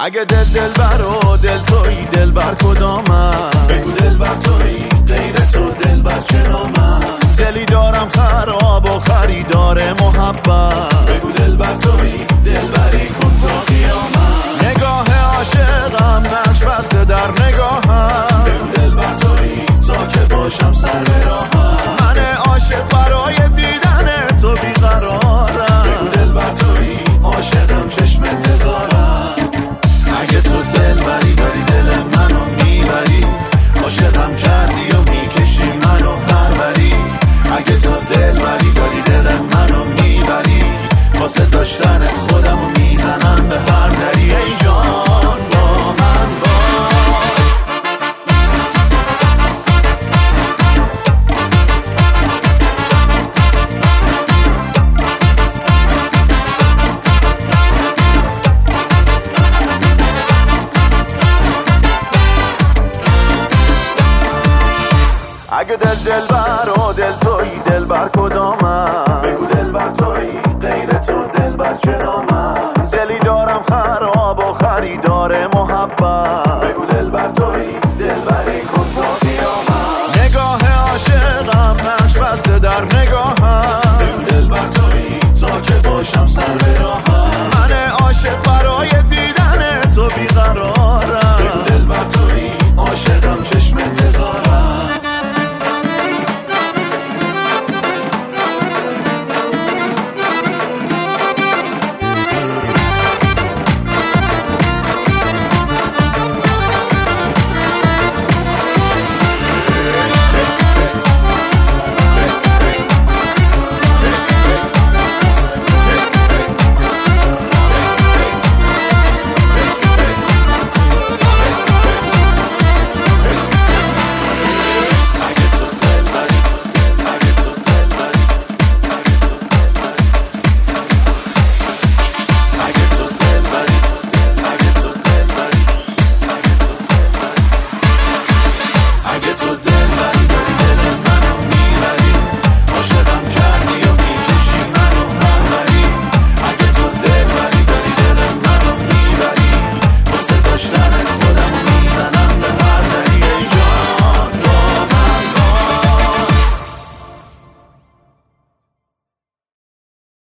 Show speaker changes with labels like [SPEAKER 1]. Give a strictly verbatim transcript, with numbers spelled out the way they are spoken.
[SPEAKER 1] اگه دل دل بر و دل تویی دل بر کدامم؟ بگو دل بر تویی غیر تو دل بر چه نامم؟ دلی دارم خراب و خریدار محبت. بگو دل بر تویی دل بری کن تا قیامت. نگاه عاشقم نقش بسته در نگاهم. بگو دل بر تویی تا که باشم سر به راهم. من عاشق برای دیدن تو بیقرارم. بگو دل بر تویی عاشقم چشم انتظارم. اگه تو دل بری داری دل منو میبری، عاشقم کردی و میکشی منو هر بری. اگه تو دل بری داری دل منو میبری، واسه داشتنت خودمو میزنم به هر دری. ای جان با من باش. اگه دل دل بر و دل تویی دل بر کدامم؟ بگو دل بر تویی غیر تو دل بر چه نامم؟ دلی دارم خراب و خریدار محبت. بگو